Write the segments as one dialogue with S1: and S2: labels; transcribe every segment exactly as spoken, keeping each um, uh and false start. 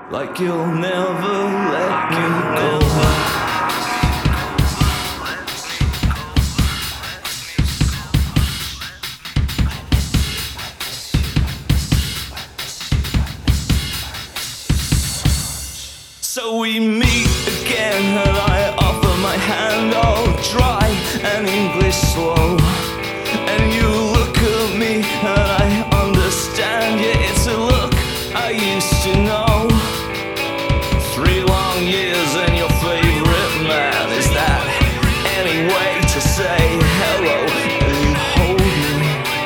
S1: like you'll never let me go. So we meet again and I offer my hand all dry and English slow. And you look at me and I understand, yeah, it's a look I used to know. Three long years and your favorite man. Is that any way to say hello? And you hold me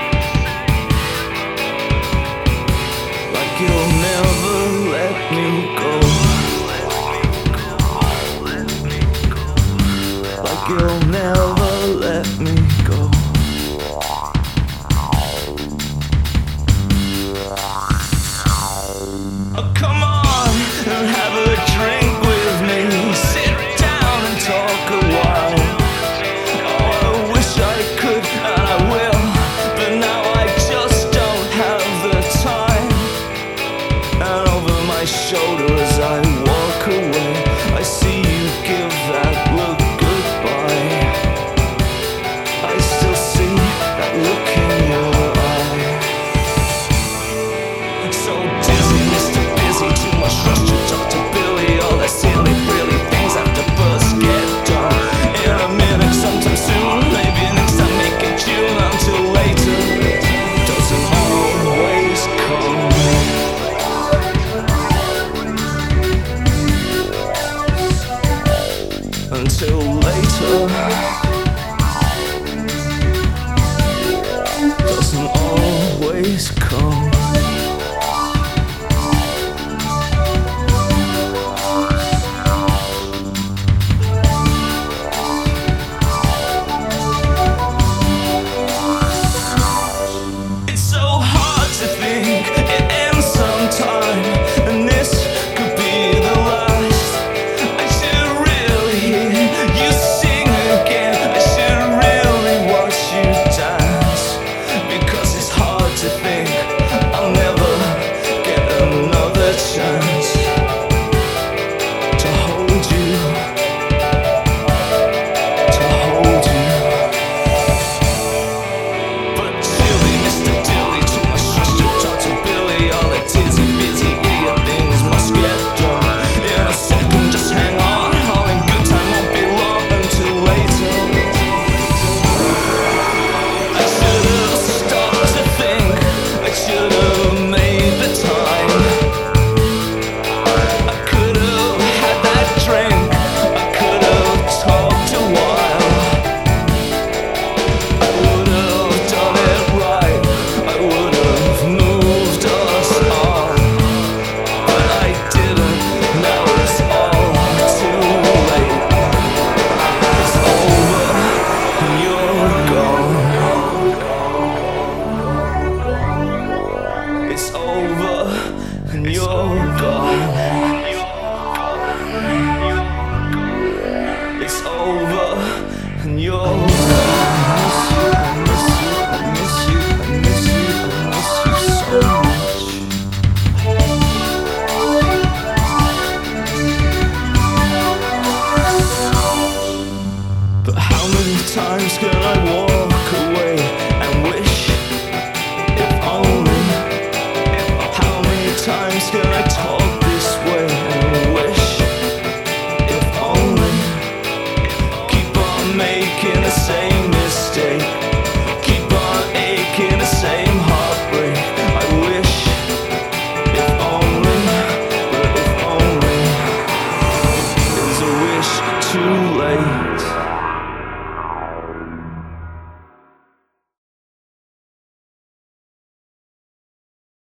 S1: like you'll never let me go. Like you'll never let me go. Oh, come on and have a drink with me. Sit down and talk a while. Oh, I wish I could and I will, but now I just don't have the time. And over my shoulder as I walk away, I see you give that look goodbye. I still see that look in your eye. So dizzy, Mister Busy, too much rush to talk to Billy. All that silly, frilly things after first get done. In a minute, sometime soon, maybe next time, make it June. Until later, doesn't always come. Until later doesn't always come. It's so hard to think it ends sometime, and this could be the last. I should really hear you sing again. I should really watch you dance, because it's hard to think I'll never get another chance to hold you, to hold you. But Dilly, Mister Dilly, too much rush to talk to Billy. All the tizzy, busy, idiot things must get done. In a second, just hang on. All in good time, won't be long until later. I should have stopped to think. I should have made the time. I could have had that drink. I could have talked a while. I would have done it right. I would have moved us on. But I didn't. Now it's all too late. It's over and you're gone. It's over and you're gone. It's over and you're gone. I miss you, I miss you, I miss you, I miss you, I miss you so much. But how many times can I walk away and wish, if only? How many times can I talk this way and wish, if only? Keep on making the same